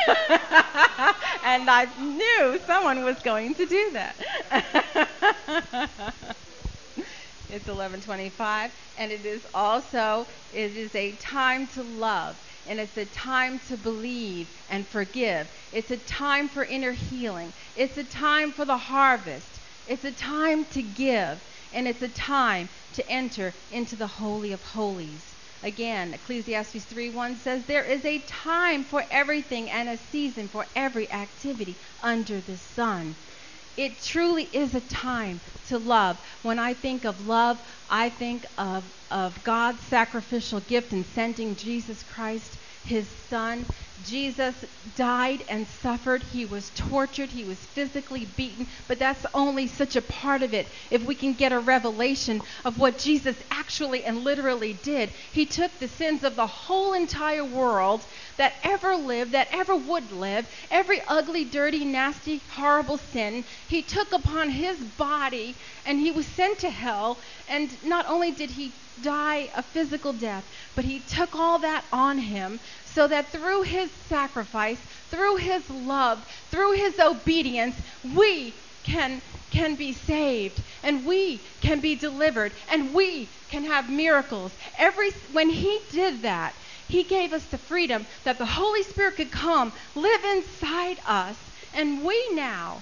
And I knew someone was going to do that. It's 11:25, and it is a time to love, and it's a time to believe and forgive. It's a time for inner healing. It's a time for the harvest. It's a time to give, and it's a time to enter into the Holy of Holies. Again, Ecclesiastes 3:1 says, there is a time for everything and a season for every activity under the sun. It truly is a time to love. When I think of love, I think of God's sacrificial gift in sending Jesus Christ, his son. Jesus died and suffered. He was tortured. He was physically beaten. But that's only such a part of it. If we can get a revelation of what Jesus actually and literally did, he took the sins of the whole entire world that ever lived, that ever would live, every ugly, dirty, nasty, horrible sin. He took upon his body, and he was sent to hell. And not only did he die a physical death, but he took all that on him, so that through his sacrifice, through his love, through his obedience, we can be saved, and we can be delivered, and we can have miracles. When he did that, he gave us the freedom that the Holy Spirit could come, live inside us, and we now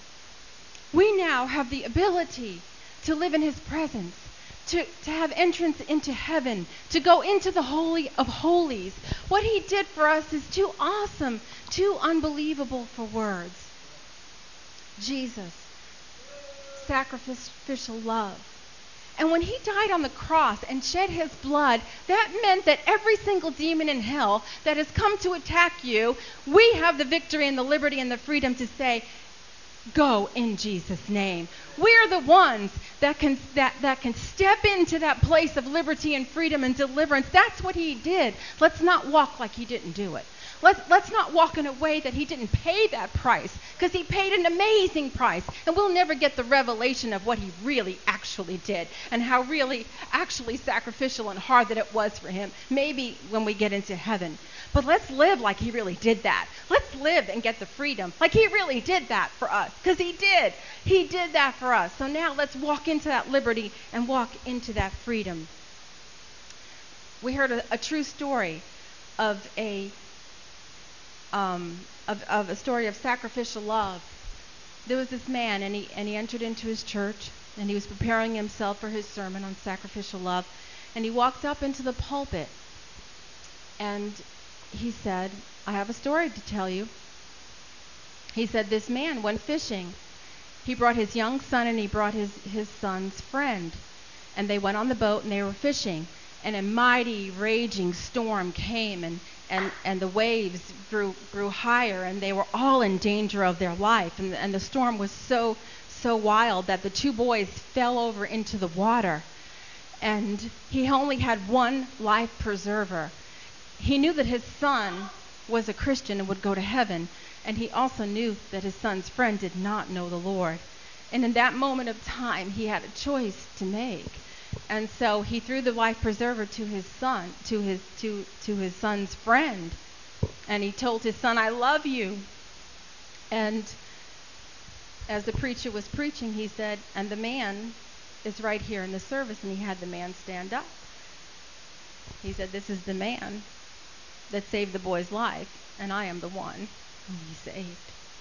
have the ability to live in his presence, to have entrance into heaven, to go into the Holy of Holies. What he did for us is too awesome, too unbelievable for words. Jesus, sacrificial love. And when he died on the cross and shed his blood, that meant that every single demon in hell that has come to attack you, we have the victory and the liberty and the freedom to say, go in Jesus' name. We're the ones that can step into that place of liberty and freedom and deliverance. That's what he did. Let's not walk like he didn't do it. Let's not walk in a way that he didn't pay that price, because he paid an amazing price, and we'll never get the revelation of what he really actually did and how really actually sacrificial and hard that it was for him, maybe when we get into heaven. But let's live like he really did that. Let's live and get the freedom like he really did that for us, because he did. He did that for us. So now let's walk into that liberty and walk into that freedom. We heard a true story of a story of sacrificial love. There was this man, and he entered into his church, and he was preparing himself for his sermon on sacrificial love, and he walked up into the pulpit, and he said, I have a story to tell you. He said, this man went fishing. He brought his young son, and he brought his son's friend, and they went on the boat, and they were fishing, and a mighty raging storm came, and the waves grew higher, and they were all in danger of their life, and the storm was so wild that the two boys fell over into the water, and he only had one life preserver. He knew that his son was a Christian and would go to heaven, and he also knew that his son's friend did not know the Lord. And in that moment of time, he had a choice to make. And so he threw the life preserver to his son, to his son's friend, and he told his son, I love you. And as the preacher was preaching, he said, and the man is right here in the service, and he had the man stand up. He said, this is the man that saved the boy's life, and I am the one whom he saved.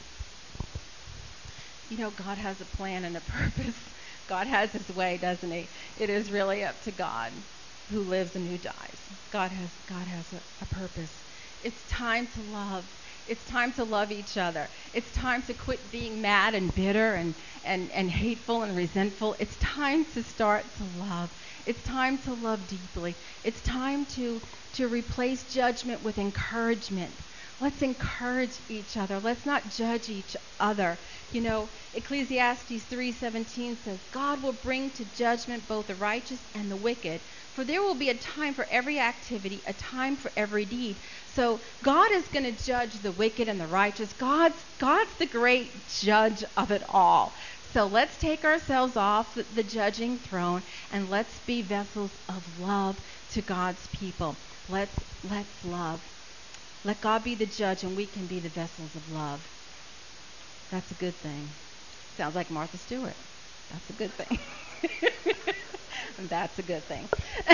You know, God has a plan and a purpose. God has his way, doesn't he? It is really up to God who lives and who dies. God has a purpose. It's time to love. It's time to love each other. It's time to quit being mad and bitter and hateful and resentful. It's time to start to love. It's time to love deeply. It's time to replace judgment with encouragement. Let's encourage each other. Let's not judge each other. You know, Ecclesiastes 3:17 says, God will bring to judgment both the righteous and the wicked, for there will be a time for every activity, a time for every deed. So God is going to judge the wicked and the righteous. God's the great judge of it all. So let's take ourselves off the judging throne, and let's be vessels of love to God's people. Let's love. Let God be the judge and we can be the vessels of love. That's a good thing. Sounds like Martha Stewart. That's a good thing. That's a good thing.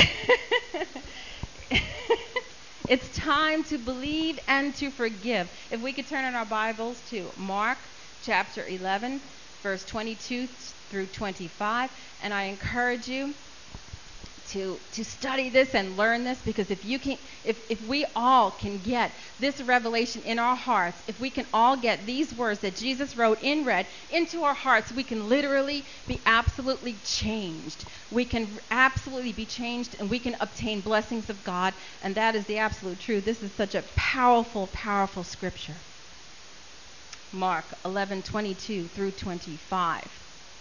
It's time to believe and to forgive. If we could turn in our Bibles to Mark chapter 11, verse 22 through 25. And I encourage you to study this and learn this, because if we all can get this revelation in our hearts, if we can all get these words that Jesus wrote in red into our hearts, we can literally be absolutely changed. We can absolutely be changed, and we can obtain blessings of God, and that is the absolute truth. This is such a powerful, powerful scripture. Mark 11:22 through 25.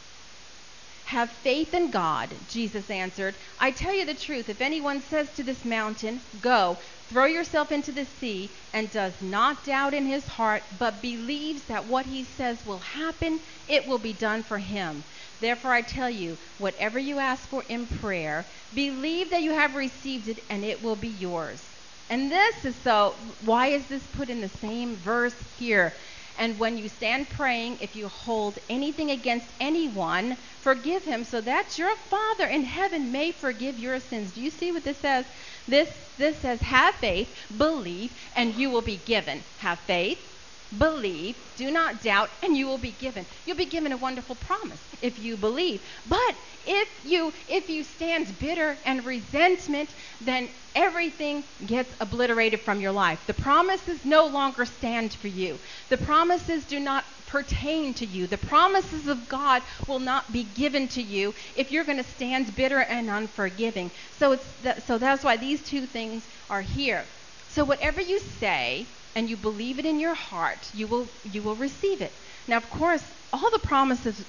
Have faith in God, Jesus answered. I tell you the truth, if anyone says to this mountain, go, throw yourself into the sea, and does not doubt in his heart, but believes that what he says will happen, it will be done for him. Therefore I tell you, whatever you ask for in prayer, believe that you have received it, and it will be yours. And this is why is this put in the same verse here? And when you stand praying, if you hold anything against anyone, forgive him, so that your Father in heaven may forgive your sins. Do you see what this says? This says, have faith, believe, and you will be given. Have faith, believe, do not doubt, and you will be given. You'll be given a wonderful promise if you believe. But if you stand bitter and resentment, then everything gets obliterated from your life. The promises no longer stand for you. The promises do not pertain to you. The promises of God will not be given to you if you're going to stand bitter and unforgiving. So that's why these two things are here. So whatever you say and you believe it in your heart, you will receive it. Now, of course, all the promises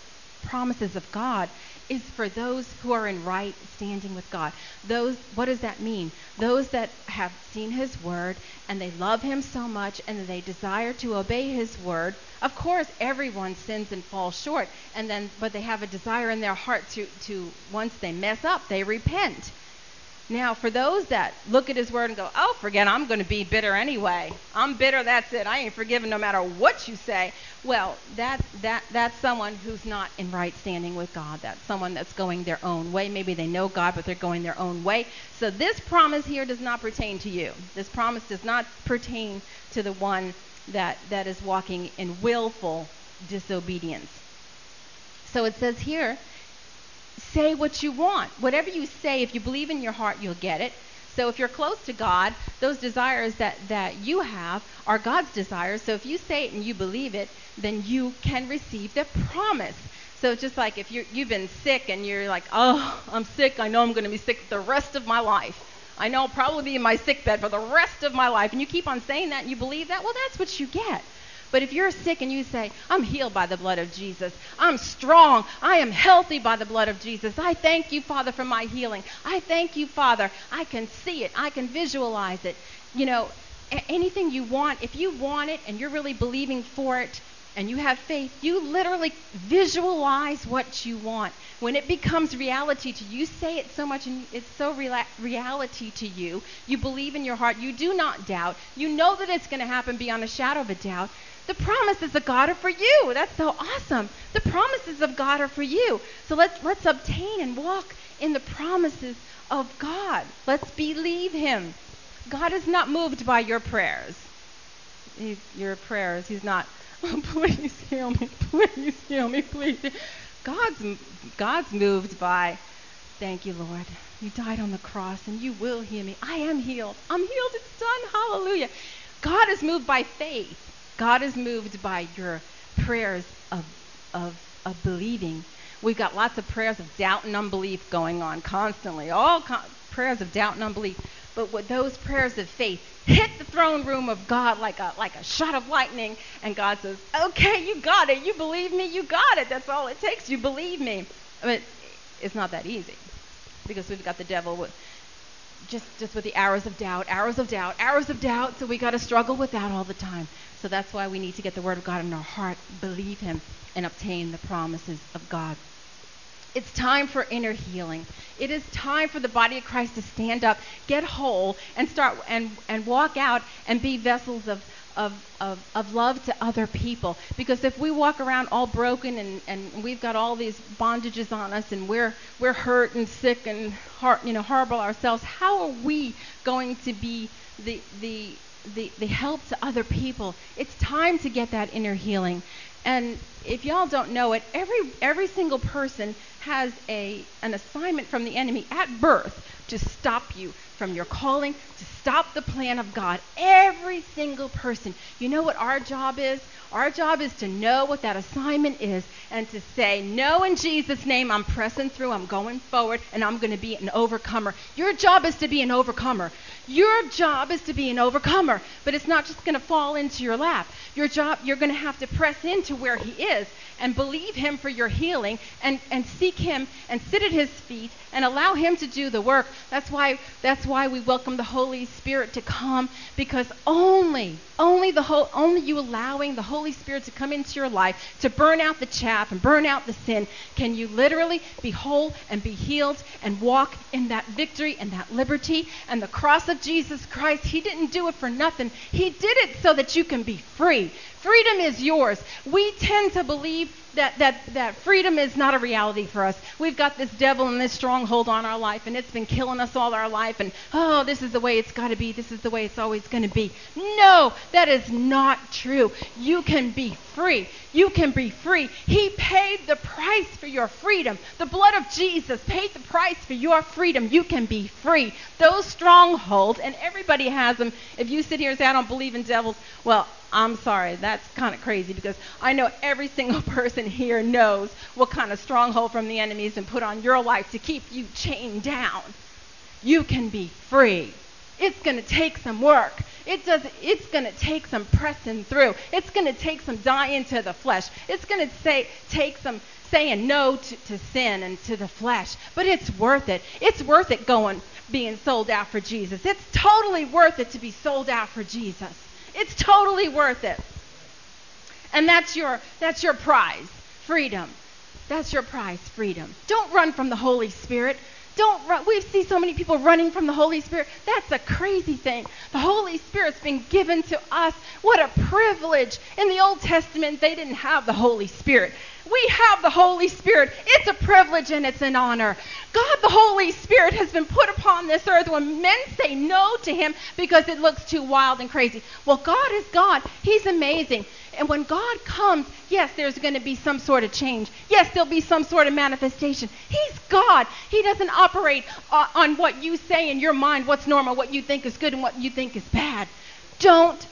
of God is for those who are in right standing with God. What does that mean? Those that have seen his word and they love him so much and they desire to obey his word. Of course, everyone sins and falls short, but they have a desire in their heart to once they mess up, they repent. Now, for those that look at his word and go, oh, forget, I'm going to be bitter anyway. I'm bitter, that's it. I ain't forgiven no matter what you say. Well, that's someone who's not in right standing with God. That's someone that's going their own way. Maybe they know God, but they're going their own way. So this promise here does not pertain to you. This promise does not pertain to the one that is walking in willful disobedience. So it says here, say what you want. Whatever you say, if you believe in your heart, you'll get it. So if you're close to God, those desires that you have are God's desires. So if you say it and you believe it, then you can receive the promise. So just like if you've been sick and you're like, oh, I'm sick. I know I'm going to be sick the rest of my life. I know I'll probably be in my sick bed for the rest of my life. And you keep on saying that and you believe that, well, that's what you get. But if you're sick and you say, I'm healed by the blood of Jesus. I'm strong. I am healthy by the blood of Jesus. I thank you, Father, for my healing. I thank you, Father. I can see it. I can visualize it. You know, anything you want, if you want it and you're really believing for it and you have faith, you literally visualize what you want. When it becomes reality to you, you say it so much and it's so reality to you. You believe in your heart. You do not doubt. You know that it's going to happen beyond a shadow of a doubt. The promises of God are for you. That's so awesome. The promises of God are for you. So let's obtain and walk in the promises of God. Let's believe him. God is not moved by your prayers. He's not, oh, please heal me. Please heal me. Please. God's moved by, thank you, Lord. You died on the cross and you will heal me. I am healed. I'm healed. It's done. Hallelujah. God is moved by faith. God is moved by your prayers of believing. We've got lots of prayers of doubt and unbelief going on constantly. Prayers of doubt and unbelief. But with those prayers of faith hit the throne room of God like a shot of lightning, and God says, okay, you got it. You believe me? You got it. That's all it takes. You believe me. But it's not that easy because we've got the devil with just with the arrows of doubt. So we got to struggle with that all the time. So that's why we need to get the word of God in our heart, believe him, and obtain the promises of God. It's time for inner healing. It is time for the body of Christ to stand up, get whole, and start and walk out and be vessels of love to other people. Because if we walk around all broken and we've got all these bondages on us and we're hurt and sick and horrible ourselves, how are we going to be the help to other people? It's time to get that inner healing. And if y'all don't know it, every single person has an assignment from the enemy at birth to stop you from your calling, to stop the plan of God. Every single person. You know what our job is? Our job is to know what that assignment is and to say, no, in Jesus' name, I'm pressing through, I'm going forward, and I'm going to be an overcomer. Your job is to be an overcomer. Your job is to be an overcomer, but it's not just going to fall into your lap. Your job, you're going to have to press into where he is and believe him for your healing and seek him and sit at his feet and allow him to do the work. That's why we welcome the Holy Spirit to come, because only you allowing the Holy Spirit to come into your life to burn out the chaff and burn out the sin can you literally be whole and be healed and walk in that victory and that liberty. And the cross of Jesus Christ, he didn't do it for nothing. He did it so that you can be free. Freedom is yours. We tend to believe that freedom is not a reality for us. We've got this devil and this stronghold on our life, and it's been killing us all our life, and this is the way it's got to be. This is the way it's always going to be. No, that is not true. You can be free. You can be free. He paid the price for your freedom. The blood of Jesus paid the price for your freedom. You can be free. Those strongholds, and everybody has them. If you sit here and say, I don't believe in devils, well, I'm sorry, that's kind of crazy, because I know every single person here knows what kind of stronghold from the enemy has been put on your life to keep you chained down. You can be free. It's going to take some work. It's going to take some pressing through. It's going to take some dying to the flesh. It's going to take some saying no to sin and to the flesh. But it's worth it. It's worth it being sold out for Jesus. It's totally worth it to be sold out for Jesus. It's totally worth it. And that's your prize, freedom. That's your prize, freedom. Don't run from the Holy Spirit. Don't run. We see so many people running from the Holy Spirit. That's a crazy thing. The Holy Spirit's been given to us. What a privilege. In the Old Testament, they didn't have the Holy Spirit. We have the Holy Spirit. It's a privilege and it's an honor. God, the Holy Spirit, has been put upon this earth when men say no to him because it looks too wild and crazy. Well, God is God. He's amazing. And when God comes, yes, there's going to be some sort of change. Yes, there'll be some sort of manifestation. He's God. He doesn't operate on what you say in your mind, what's normal, what you think is good and what you think is bad. Don't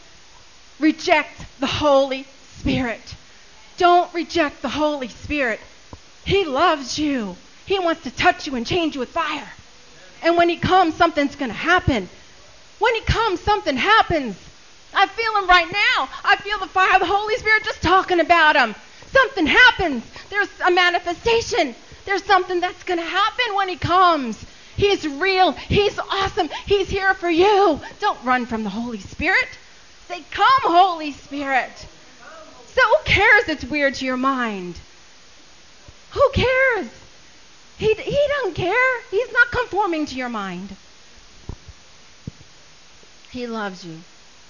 reject the Holy Spirit. Don't reject the Holy Spirit. He loves you. He wants to touch you and change you with fire. And when he comes, something's going to happen. When he comes, something happens. I feel him right now. I feel the fire of the Holy Spirit just talking about him. Something happens. There's a manifestation. There's something that's going to happen when he comes. He's real. He's awesome. He's here for you. Don't run from the Holy Spirit. Say, come, Holy Spirit. So who cares it's weird to your mind? Who cares? He doesn't care. He's not conforming to your mind. He loves you.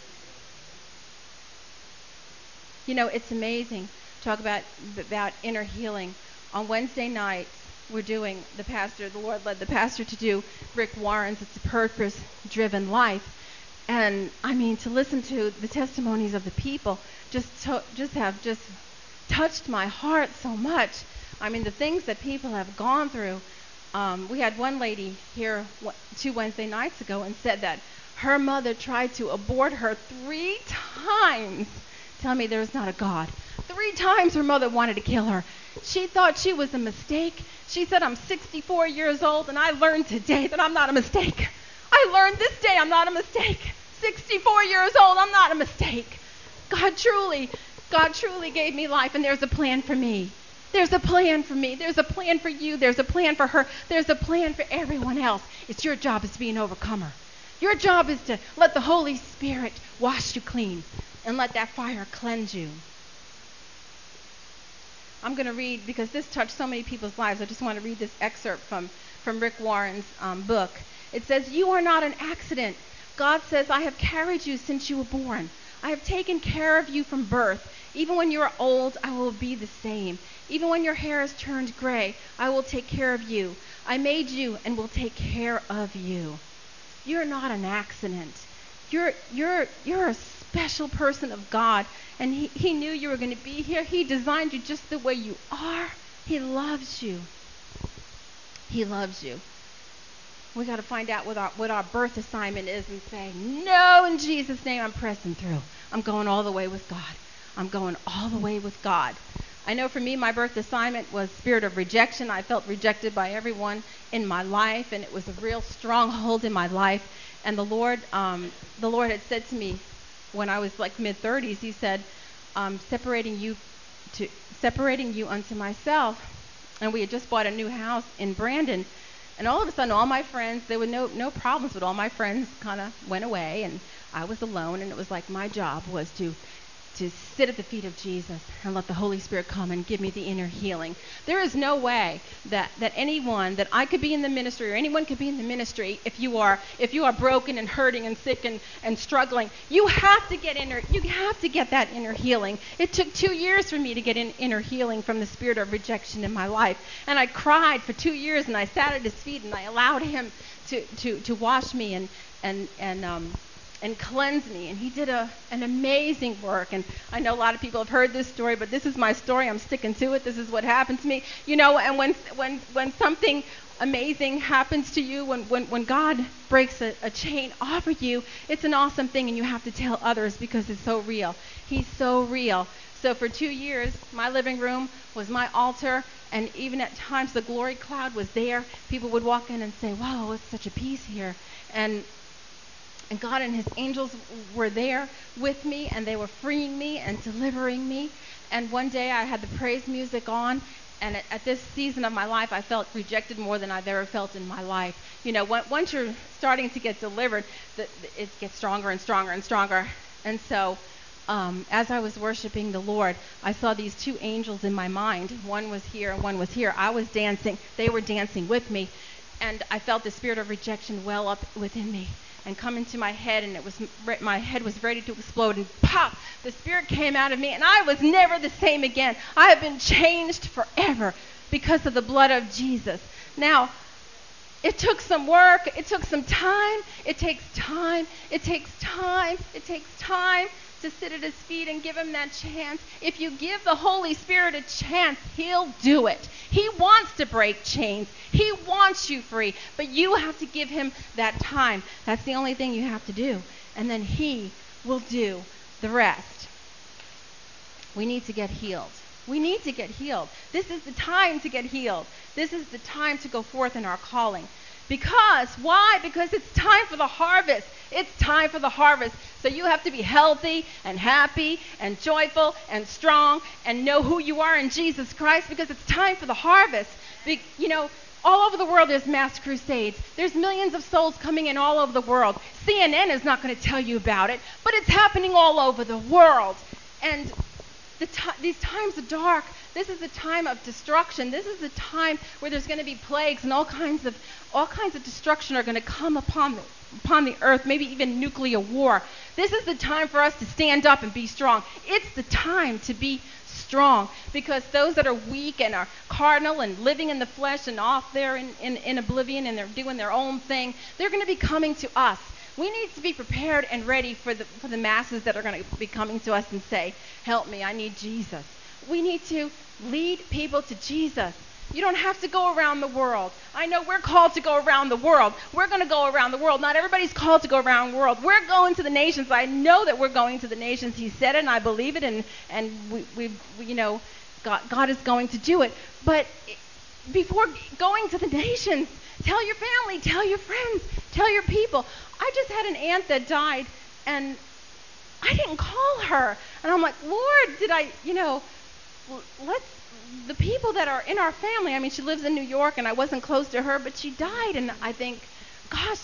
You know, it's amazing. Talk about inner healing. On Wednesday nights, we're doing, the Lord led the pastor to do Rick Warren's It's a Purpose-Driven Life. And, I mean, to listen to the testimonies of the people just have touched my heart so much. I mean, the things that people have gone through. We had one lady here 2 Wednesday nights ago and said that her mother tried to abort her 3 times. Tell me there's not a God. 3 times her mother wanted to kill her. She thought she was a mistake. She said, I'm 64 years old, and I learned today that I'm not a mistake. I learned this day I'm not a mistake. 64 years old, I'm not a mistake. God truly gave me life, and there's a plan for me. There's a plan for me. There's a plan for you. There's a plan for her. There's a plan for everyone else. It's your job is to be an overcomer. Your job is to let the Holy Spirit wash you clean and let that fire cleanse you. I'm going to read, because this touched so many people's lives. I just want to read this excerpt from Rick Warren's book. It says, "You are not an accident. God says, I have carried you since you were born. I have taken care of you from birth. Even when you are old, I will be the same. Even when your hair has turned gray, I will take care of you. I made you and will take care of you. You're not an accident. You're a special person of God, and he knew you were going to be here. He designed you just the way you are. He loves you. He loves you." We got to find out what our birth assignment is and say, "No, in Jesus' name, I'm pressing through. I'm going all the way with God. I'm going all the way with God." I know for me, my birth assignment was spirit of rejection. I felt rejected by everyone in my life, and it was a real stronghold in my life. And the Lord had said to me when I was like mid-30s, He said, separating you unto myself. And we had just bought a new house in Brandon. And all of a sudden, all my friends, there were no problems, but all my friends kind of went away, and I was alone. And it was like my job was to sit at the feet of Jesus and let the Holy Spirit come and give me the inner healing. There is no way that I could be in the ministry, or anyone could be in the ministry, if you are broken and hurting and sick and struggling. You have to get that inner healing. It took 2 years for me to get inner healing from the spirit of rejection in my life. And I cried for 2 years, and I sat at His feet, and I allowed Him to wash me and cleanse me. And He did an amazing work. And I know a lot of people have heard this story, but this is my story. I'm sticking to it. This is what happened to me. And when something amazing happens to you, when God breaks a chain off of you, it's an awesome thing, and you have to tell others because it's so real. He's so real. So for 2 years, my living room was my altar, and even at times the glory cloud was there. People would walk in and say, "Wow, it's such a peace here." And God and His angels were there with me, and they were freeing me and delivering me. And one day I had the praise music on, and at this season of my life, I felt rejected more than I've ever felt in my life. Once you're starting to get delivered, it gets stronger and stronger and stronger. And so as I was worshiping the Lord, I saw these 2 angels in my mind. One was here and one was here. I was dancing. They were dancing with me. And I felt the spirit of rejection well up within me and come into my head, and my head was ready to explode, and pop, the spirit came out of me, and I was never the same again. I have been changed forever because of the blood of Jesus. Now, it took some work. It took some time. It takes time. It takes time. It takes time to sit at His feet and give Him that chance. If you give the Holy Spirit a chance, He'll do it. He wants to break chains. He wants you free, but you have to give Him that time. That's the only thing you have to do, and then He will do the rest. We need to get healed. We need to get healed. This is the time to get healed. This is the time to go forth in our calling. Why? Because it's time for the harvest. It's time for the harvest. So you have to be healthy and happy and joyful and strong and know who you are in Jesus Christ, because it's time for the harvest. All over the world there's mass crusades. There's millions of souls coming in all over the world. CNN is not going to tell you about it, but it's happening all over the world. And these times are dark. This is a time of destruction. This is a time where there's going to be plagues, and all kinds of destruction are going to come upon the earth, maybe even nuclear war. This is the time for us to stand up and be strong. It's the time to be strong, because those that are weak and are carnal and living in the flesh and off there in oblivion, and they're doing their own thing, they're going to be coming to us. We need to be prepared and ready for the masses that are going to be coming to us and say, "Help me, I need Jesus." We need to lead people to Jesus. You don't have to go around the world. I know we're called to go around the world. We're going to go around the world. Not everybody's called to go around the world. We're going to the nations. I know that we're going to the nations. He said it, and I believe it, and God is going to do it. But before going to the nations, tell your family, tell your friends, tell your people. I just had an aunt that died, and I didn't call her. And I'm like, "Lord, did I, the people that are in our family," I mean, she lives in New York, and I wasn't close to her, but she died. And I think, gosh,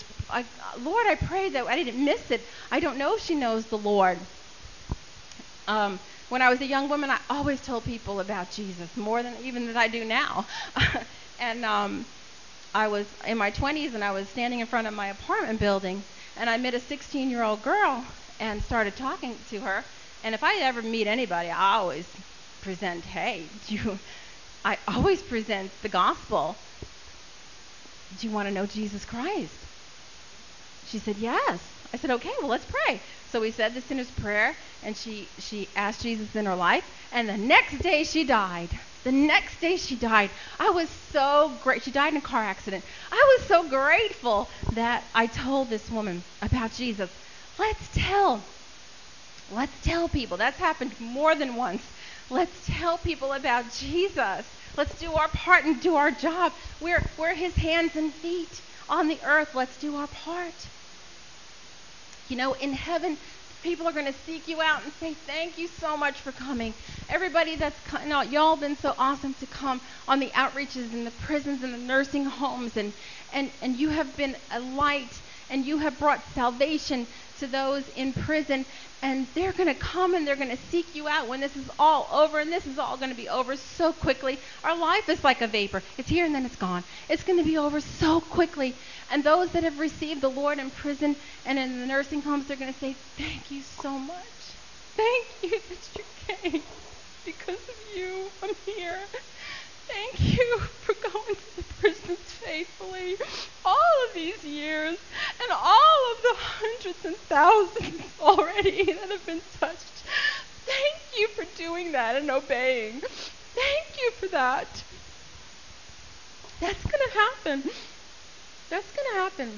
Lord, I pray that I didn't miss it. I don't know if she knows the Lord. When I was a young woman, I always told people about Jesus, more than even than I do now. And I was in my 20s, and I was standing in front of my apartment building, and I met a 16-year-old girl and started talking to her. And if I ever meet anybody, I always present, hey, I always present the gospel. Do you want to know Jesus Christ? She said, yes. I said, okay, well, let's pray. So we said the sinner's prayer, and she asked Jesus in her life, and the next day she died. The next day she died. I was so great. She died in a car accident. I was so grateful that I told this woman about Jesus. Let's tell people. That's happened more than once. Let's tell people about Jesus. Let's do our part and do our job. We're his hands and feet on the earth. Let's do our part. You know, in heaven, people are going to seek you out and say, thank you so much for coming. Everybody that's come, y'all been so awesome to come on the outreaches in the prisons and the nursing homes. And you have been a light, and you have brought salvation to those in prison. And they're going to come and they're going to seek you out when this is all over. And this is all going to be over so quickly. Our life is like a vapor. It's here and then it's gone. It's going to be over so quickly. And those that have received the Lord in prison and in the nursing homes, they're going to say, thank you so much. Thank you that you came. Because of you, I'm here. Thank you for going to the prisons faithfully all of these years, and all of the hundreds and thousands already that have been touched. Thank you for doing that and obeying. Thank you for that. That's going to happen. That's going to happen.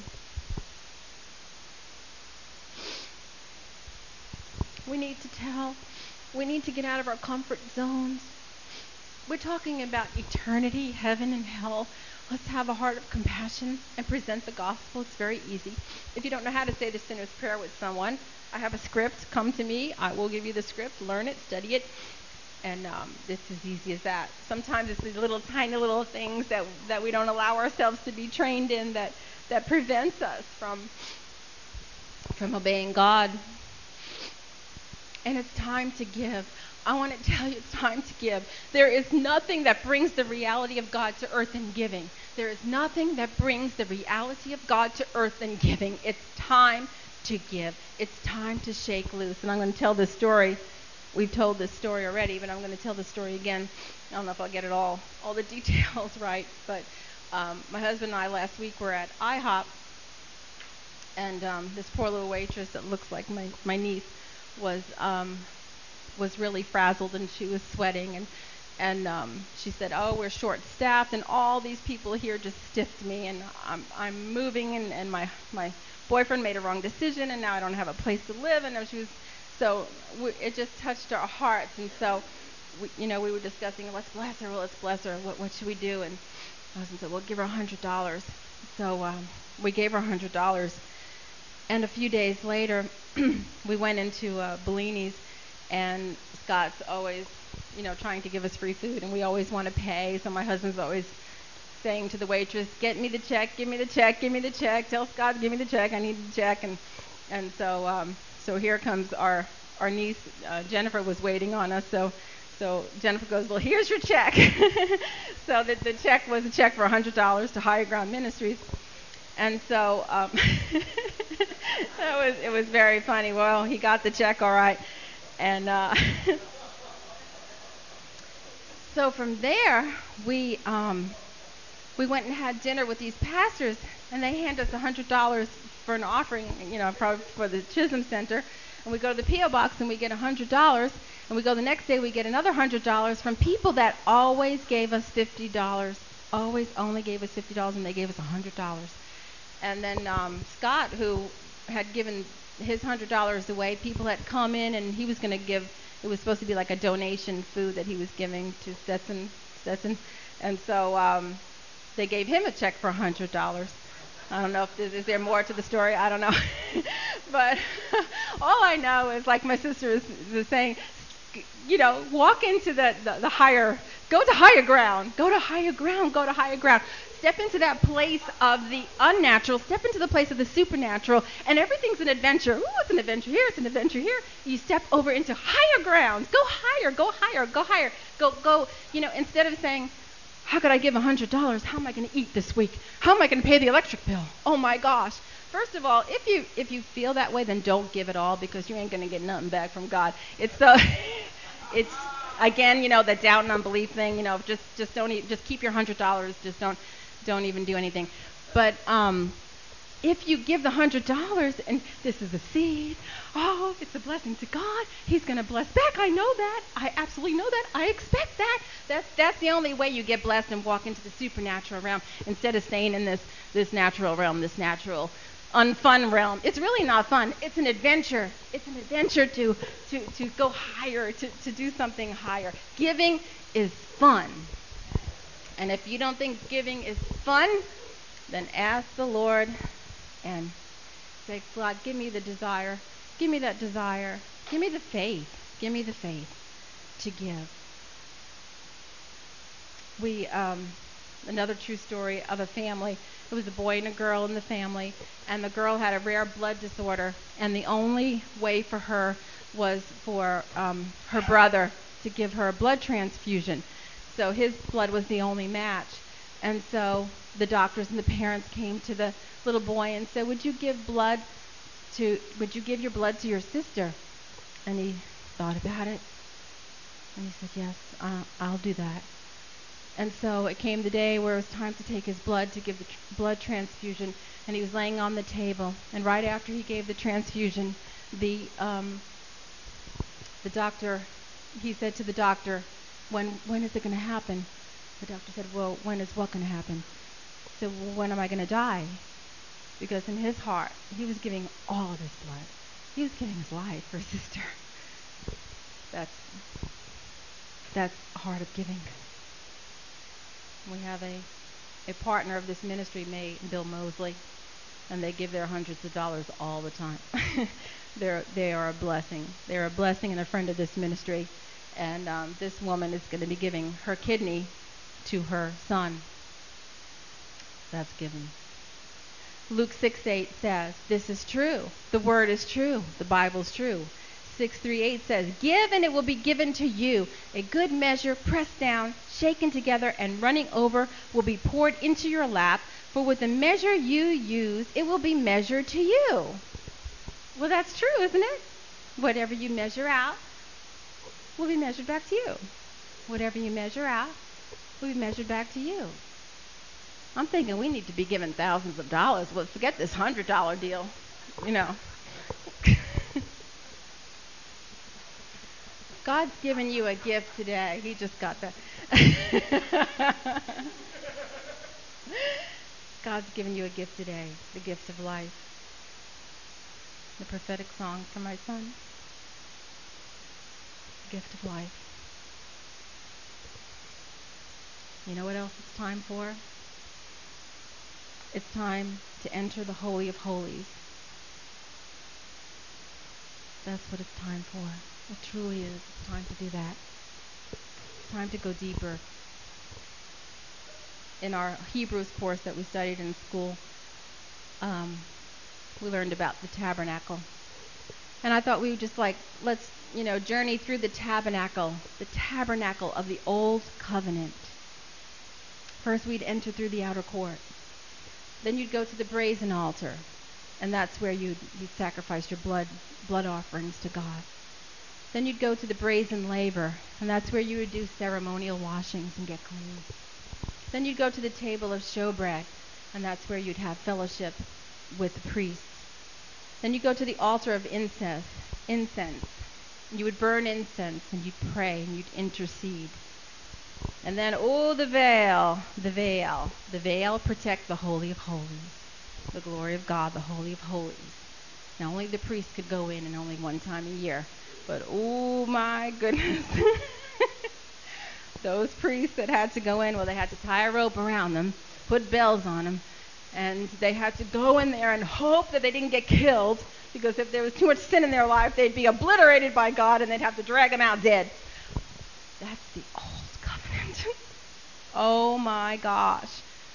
We need to tell. We need to get out of our comfort zones. We're talking about eternity, heaven and hell. Let's have a heart of compassion and present the gospel. It's very easy. If you don't know how to say the sinner's prayer with someone, I have a script. Come to me. I will give you the script. Learn it, study it. And it's as easy as that. Sometimes it's these little tiny little things that we don't allow ourselves to be trained in that prevents us from obeying God. And it's time to give. I want to tell you, it's time to give. There is nothing that brings the reality of God to earth than giving. There is nothing that brings the reality of God to earth than giving. It's time to give. It's time to shake loose. And I'm going to tell this story. We've told this story already, but I'm going to tell the story again. I don't know if I'll get it all the details right. But my husband and I last week were at IHOP, and this poor little waitress that looks like my niece was really frazzled, and she was sweating, and she said, oh, we're short staffed, and all these people here just stiffed me, and I'm moving, and my boyfriend made a wrong decision, and now I don't have a place to live. And it just touched our hearts. And so we were discussing, let's bless her, what should we do? And my husband said, well, give her $100. So we gave her $100. And a few days later, we went into Bellini's, and Scott's always, trying to give us free food, and we always want to pay. So my husband's always saying to the waitress, get me the check, give me the check, give me the check. Tell Scott, give me the check, I need the check. And so here comes our niece, Jennifer was waiting on us. So Jennifer goes, well, here's your check. So the check was a check for $100 to Higher Ground Ministries. And so it was very funny. Well, he got the check all right. And so from there, we went and had dinner with these pastors, and they hand us $100 for an offering, probably for the Chisholm Center. And we go to the P.O. box, and we get $100. And we go the next day, we get another $100 from people that always gave us $50, always only gave us $50, and they gave us $100. And then Scott, who had given his $100 away, people had come in, and he was going to give, it was supposed to be like a donation food that he was giving to Stetson. And so they gave him a check for $100. I don't know if is there more to the story. I don't know. But all I know is, like my sister is saying, walk into the higher, go to higher ground, go to higher ground, go to higher ground. Step into that place of the unnatural. Step into the place of the supernatural. And everything's an adventure. Ooh, it's an adventure here. It's an adventure here. You step over into higher ground. Go higher. Go higher. Go higher. Go. Instead of saying, how could I give $100? How am I going to eat this week? How am I going to pay the electric bill? Oh, my gosh. First of all, if you feel that way, then don't give it all, because you ain't going to get nothing back from God. It's again, the doubt and unbelief thing. Just don't just keep your $100. Just don't even do anything. But if you give the $100 and this is a seed, oh, it's a blessing to God. He's going to bless back. I know that. I absolutely know that. I expect that. That's the only way you get blessed and walk into the supernatural realm, instead of staying in this natural realm, this natural unfun realm. It's really not fun. It's an adventure. It's an adventure to go higher, to do something higher. Giving is fun. And if you don't think giving is fun, then ask the Lord and say, God, give me the desire. Give me that desire. Give me the faith. Give me the faith to give. Another true story of a family. It was a boy and a girl in the family, and the girl had a rare blood disorder, and the only way for her was for her brother to give her a blood transfusion. So his blood was the only match. And so the doctors and the parents came to the little boy and said, would you give your blood to your sister? And he thought about it, and he said, yes, I'll do that. And so it came the day where it was time to take his blood, to give the blood transfusion, and he was laying on the table. And right after he gave the transfusion, the doctor, he said to the doctor, when is it going to happen? The doctor said, well, when is what going to happen? He said, well, when am I going to die? Because in his heart, he was giving all of his blood. He was giving his life for his sister. That's a heart of giving. We have a partner of this ministry, Bill Mosley, and they give their hundreds of dollars all the time. They are a blessing. They're a blessing and a friend of this ministry. And this woman is going to be giving her kidney to her son. That's giving. Luke 6:8 says, this is true. The word is true. The Bible's true. 6:3-8 says, give and it will be given to you. A good measure, pressed down, shaken together, and running over will be poured into your lap. For with the measure you use, it will be measured to you. Well, that's true, isn't it? Whatever you measure out will be measured back to you. Whatever you measure out will be measured back to you. I'm thinking we need to be given thousands of dollars. Well, forget this $100 deal, God's given you a gift today. He just got that. God's given you a gift today, the gift of life. The prophetic song for my son. The gift of life. You know what else it's time for? It's time to enter the Holy of Holies. That's what it's time for. It truly is. It's time to do that. It's time to go deeper. In our Hebrews course that we studied in school, we learned about the tabernacle. And I thought we would just let's journey through the tabernacle of the old covenant. First we'd enter through the outer court. Then you'd go to the brazen altar, and that's where you'd sacrifice your blood offerings to God. Then you'd go to the brazen laver, and that's where you would do ceremonial washings and get clean. Then you'd go to the table of showbread, and that's where you'd have fellowship with the priests. Then you go to the altar of incense. You would burn incense, and you'd pray, and you'd intercede. And then, the veil protect the Holy of Holies, the glory of God, the Holy of Holies. Now, only the priest could go in, and only one time a year. But, oh my goodness. Those priests that had to go in, they had to tie a rope around them, put bells on them, and they had to go in there and hope that they didn't get killed, because if there was too much sin in their life, they'd be obliterated by God, and they'd have to drag them out dead. That's the old covenant. Oh my gosh.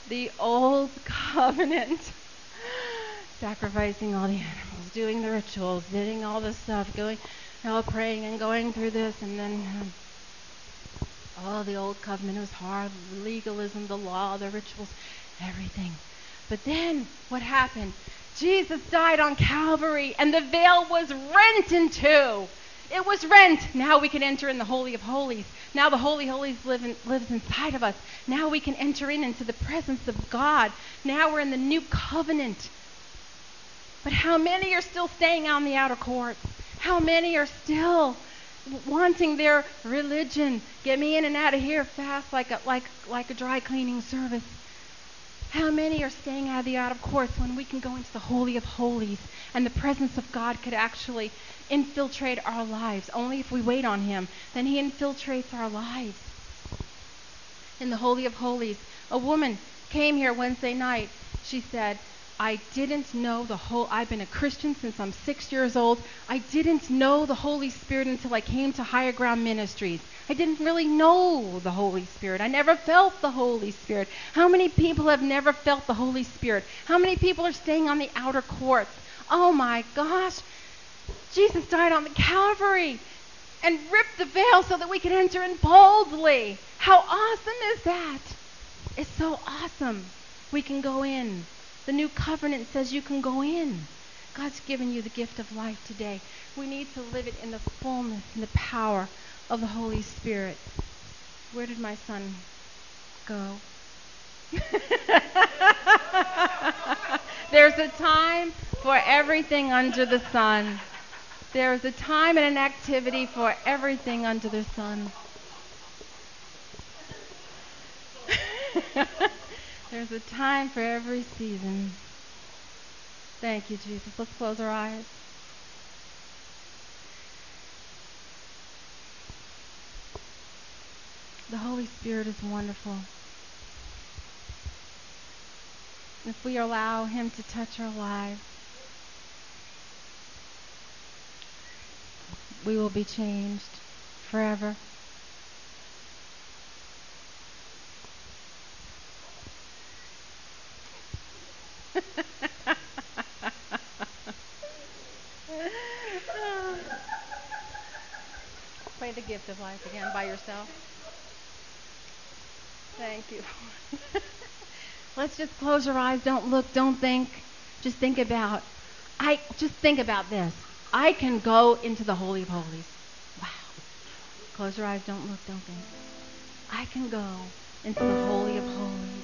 The old covenant. Sacrificing all the animals, doing the rituals, doing all this stuff, going, praying and going through this, and then the old covenant was hard, the legalism, the law, the rituals, everything. But then what happened? Jesus died on Calvary, and the veil was rent in two. It was rent. Now we can enter in the Holy of Holies. Now the Holy of Holies lives inside of us. Now we can enter into the presence of God. Now we're in the new covenant. But how many are still staying on the outer courts? How many are still wanting their religion? Get me in and out of here fast, like a dry cleaning service. How many are staying out of the outer courts when we can go into the Holy of Holies and the presence of God could actually infiltrate our lives? Only if we wait on Him, then He infiltrates our lives. In the Holy of Holies, a woman came here Wednesday night. She said, I've been a Christian since I'm 6 years old. I didn't know the Holy Spirit until I came to Higher Ground Ministries. I didn't really know the Holy Spirit. I never felt the Holy Spirit. How many people have never felt the Holy Spirit? How many people are staying on the outer courts? Oh my gosh. Jesus died on the Calvary and ripped the veil so that we could enter in boldly. How awesome is that? It's so awesome. We can go in. The new covenant says you can go in. God's given you the gift of life today. We need to live it in the fullness and the power of the Holy Spirit. Where did my son go? There's a time for everything under the sun. There's a time and an activity for everything under the sun. There's a time for every season. Thank you, Jesus. Let's close our eyes. The Holy Spirit is wonderful. If we allow Him to touch our lives, we will be changed forever. Play the gift of life again by yourself. Thank you. Let's just close your eyes. Don't look. Don't think. Just think about. Think about this. I can go into the Holy of Holies. Wow. Close your eyes. Don't look. Don't think. I can go into the Holy of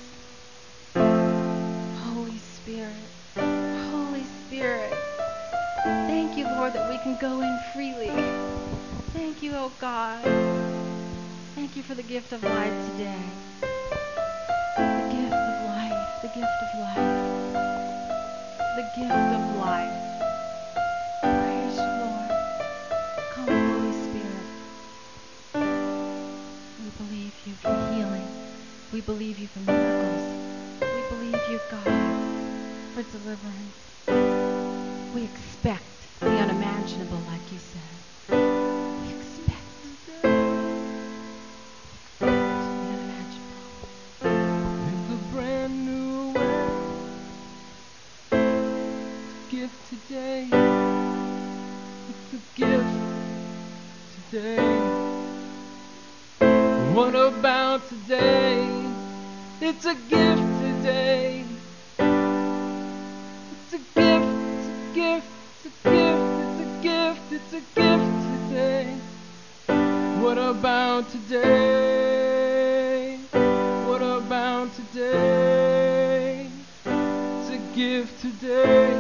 Holies. Holy Spirit. Holy Spirit. Thank you, Lord, that we can go in freely. Thank you, oh God. Thank you for the gift of life today. The gift of life. The gift of life. The gift of life. Praise you, Lord. Come, Holy Spirit. We believe you for healing. We believe you for miracles. We believe you, God, for deliverance. We expect the unimaginable, like you said. We expect the unimaginable. It's a brand new gift today. It's a gift today. What about today? It's a gift today. It's a gift, it's a gift, it's a gift, it's a gift, it's a gift today. What about today? What about today? It's a gift today.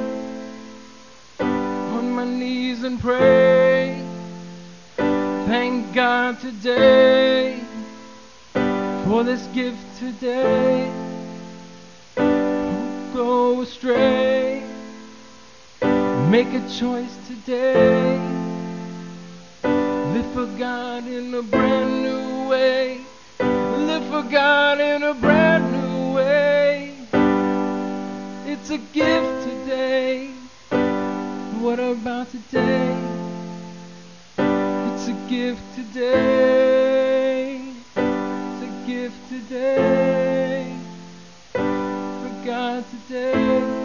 On my knees and pray. Thank God today for this gift today. Don't go astray. Make a choice today. Live for God in a brand new way. Live for God in a brand new way. It's a gift today. What about today? It's a gift today. It's a gift today. God today.